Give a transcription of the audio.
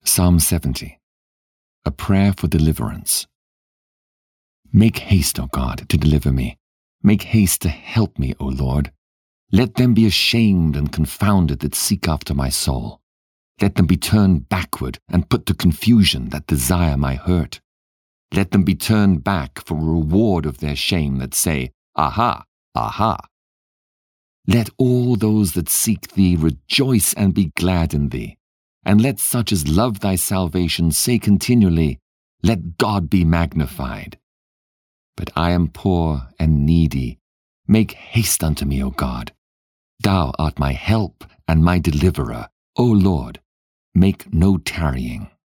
Psalm 70. A prayer for deliverance. Make haste, O God, to deliver me. Make haste to help me, O Lord. Let them be ashamed and confounded that seek after my soul. Let them be turned backward and put to confusion that desire my hurt. Let them be turned back for a reward of their shame that say, Aha, aha. Let all those that seek thee rejoice and be glad in thee. And let such as love thy salvation say continually, Let God be magnified. But I am poor and needy. Make haste unto me, O God. Thou art my help and my deliverer. O Lord, make no tarrying.